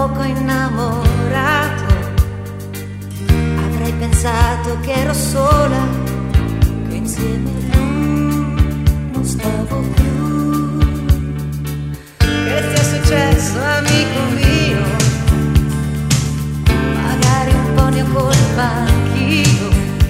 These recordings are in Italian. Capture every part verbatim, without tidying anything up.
poco innamorato, avrei pensato che ero sola, che insieme a lui non stavo più. Che ti è successo, amico mio? Magari un po' ne ho colpa anch'io.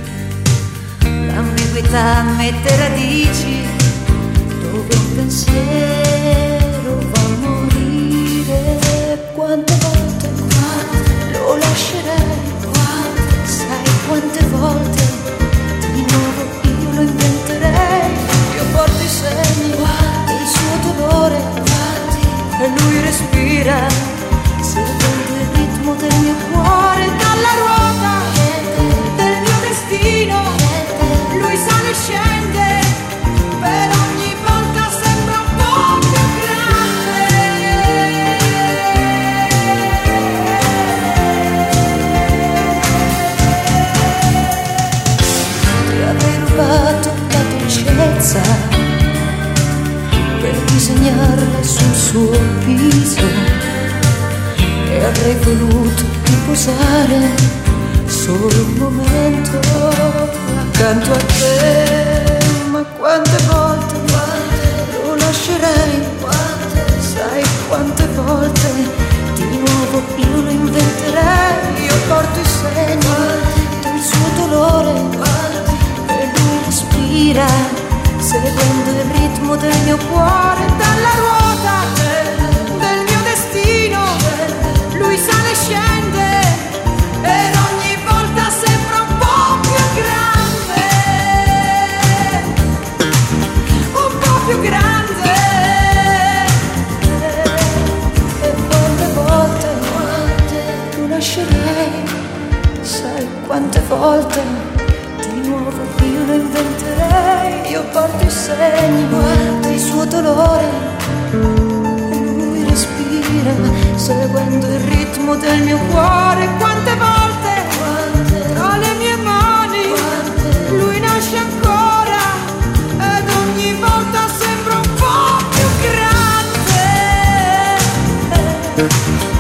L'ambiguità mette radici dove un pensiero va a morire. Quante volte lo lascerei, sai quante volte di nuovo io lo inventerei. Io porto i segni del suo dolore e lui respira seguendo il ritmo del mio cuore. Dalla ruota del mio destino lui sale e scende, per ogni volta sembra un po' più grande. Ti avrei rubato la dolcezza per disegnarla sul suo viso e avrei voluto riposare solo un momento accanto a te. Ma quante volte, quante lo lascerei, quante, sai quante volte di nuovo io lo inventerei. Io porto i segni del suo dolore e lui respira seguendo il ritmo del mio cuore. Dalla ruota del mio destino lui sale e scende, per ogni volta sembra un po' più grande, un po' più grande. E quante volte, quante lo lascerei, sai quante volte di nuovo io lo inventerei. Io porto i segni del suo dolore e lui respira seguendo il ritmo del mio cuore. Quante volte, quante tra le mie mani, quante lui nasce ancora ed ogni volta sembra un po' più grande.